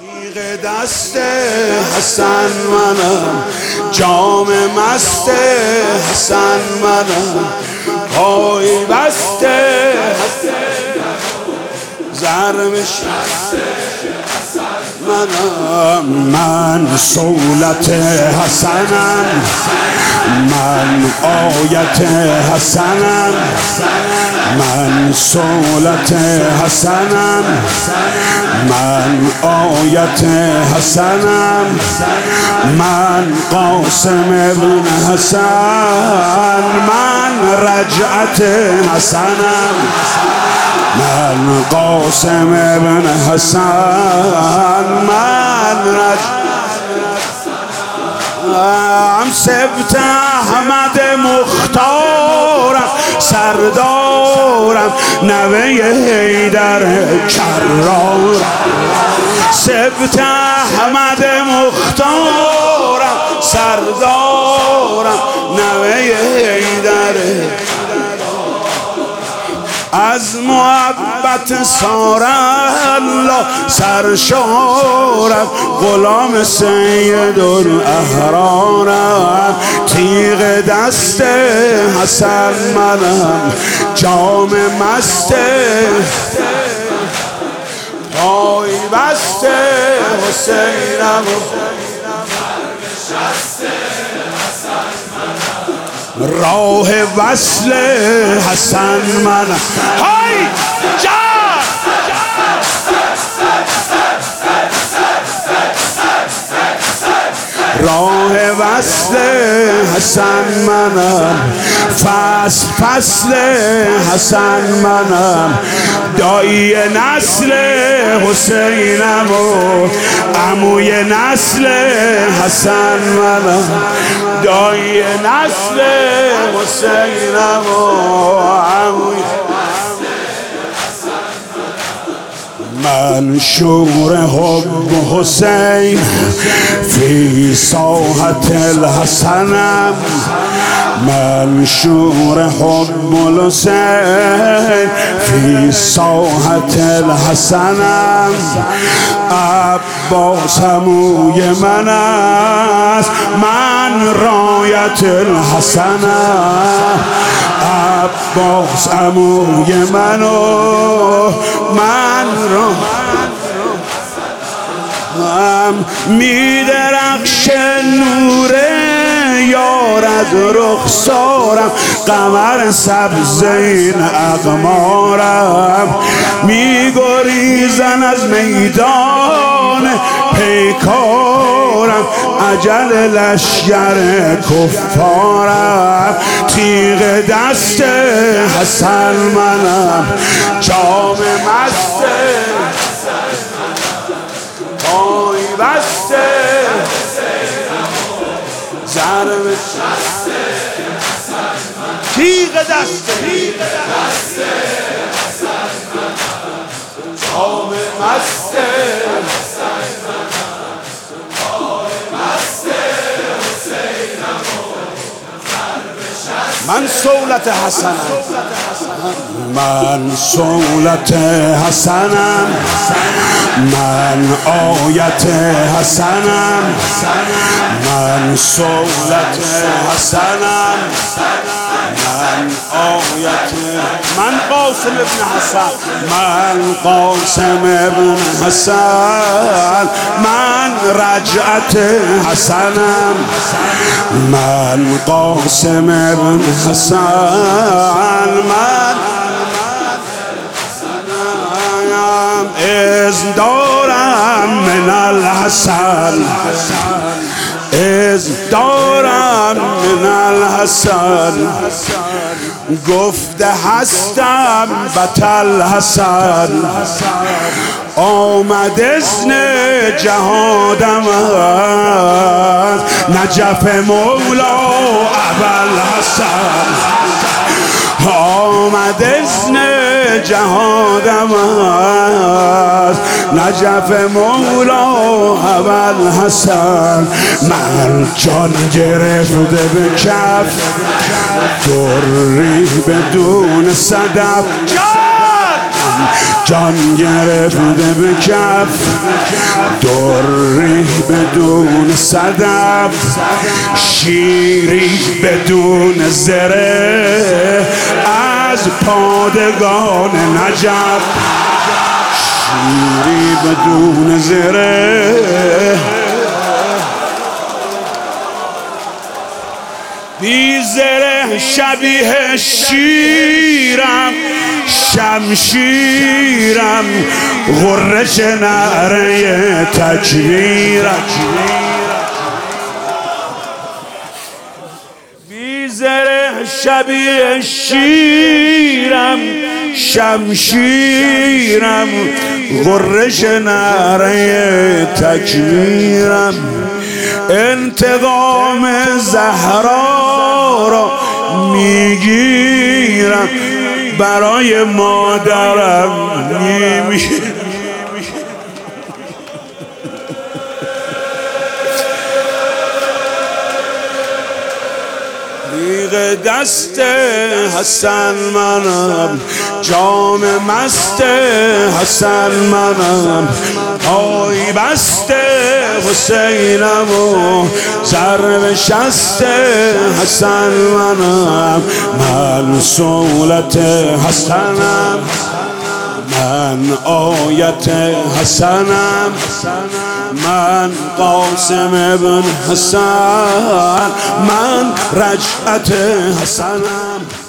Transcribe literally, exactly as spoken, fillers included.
تیغ دست حسن منم، جام مست حسن منم، پای بسته زرمش منم. من صولت حسنم، من آیت حسنم، من صولت حسنم، من آیت حسنم، من قاسم ابن حسن، من رجعت حسنم، من قاسم ابن حسن، من رجعت ام سبت احمد مختارم، سردارم نوه حیدر کرارم. سبت احمد مختارم، سردارم نوه حیدر. از محبت سار الله سرشارم، غلام سید الاحرارم. تیغ دست حسن منم، جام مست پای بست حسینم، راه وصل حسن منم. های جان راه وصل حسن منم، فصل فصل حسن منم، دایی نسل حسینم و عموی نسل حسن منم، دایی نسل حسینم و عموی. من شور حب حسین فی ساحت الحسنم، من شور حب الحسین فی ساحت الحسنم. عباس عموی من است، من رایت الحسنم، عباس عموی من و من را می درخش نور یار از رخسارم، قمر سبز این اقمارم. می گریزن از میدان پیکارم، اجل لشگر کفارم. تیغ دست حسن منم، جام مست پای بسته زرم تیغ دست جام مست من صولت حسنم، من صولت حسنم، من آیت حسنم، من صولت حسنم، من آیت. من قاسم ابن حسن، من قاسم ابن حسن، من رجعت حسنم، من قاسم ابن حسن، من اذن دارم من الحسن، اذن دارم من الحسن. گفته هستم بطل حسن، آمد اذن جهادم است، نجف مولا ابوالحسن. آمد اذن جهادم است، نجف مولا ابوالحسن. من جان گرفته به کف، دری بدون صدف. جان جان گرفته به کف، بدون صدف، شیری بدون زره از پادگان نجف، شیری بدون زره بی زره شبیه شیرم، شمشیرم غرش نعره تکبیرم، بی زره شبیه شیرم، شمشیرم غرش نعره تکبیرم، انتقام زهرا را میگیرم، برای مادرم میمیرم. ریغ دست حسن منم، جام مست حسن منم، پای بست حسینم و ضرب شست حسن منم، من صولت حسنم، من آیت حسنم، من قاسم ابن حسن، من رجعت حسنم.